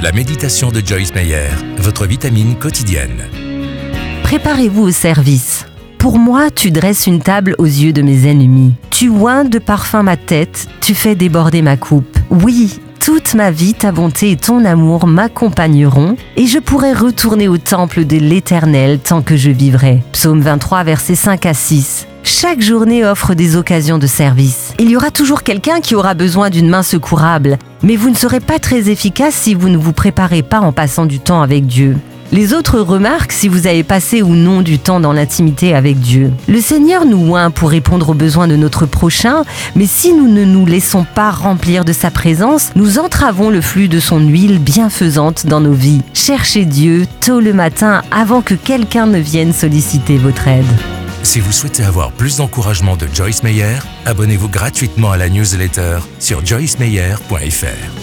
La méditation de Joyce Meyer, votre vitamine quotidienne. Préparez-vous au service. Pour moi, tu dresses une table aux yeux de mes ennemis. Tu oins de parfum ma tête, tu fais déborder ma coupe. Oui, toute ma vie, ta bonté et ton amour m'accompagneront et je pourrai retourner au temple de l'Éternel tant que je vivrai. Psaume 23, versets 5 à 6. Chaque journée offre des occasions de service. Il y aura toujours quelqu'un qui aura besoin d'une main secourable, mais vous ne serez pas très efficace si vous ne vous préparez pas en passant du temps avec Dieu. Les autres remarquent si vous avez passé ou non du temps dans l'intimité avec Dieu. Le Seigneur nous oint pour répondre aux besoins de notre prochain, mais si nous ne nous laissons pas remplir de sa présence, nous entravons le flux de son huile bienfaisante dans nos vies. Cherchez Dieu tôt le matin avant que quelqu'un ne vienne solliciter votre aide. Si vous souhaitez avoir plus d'encouragement de Joyce Meyer, abonnez-vous gratuitement à la newsletter sur joycemeyer.fr.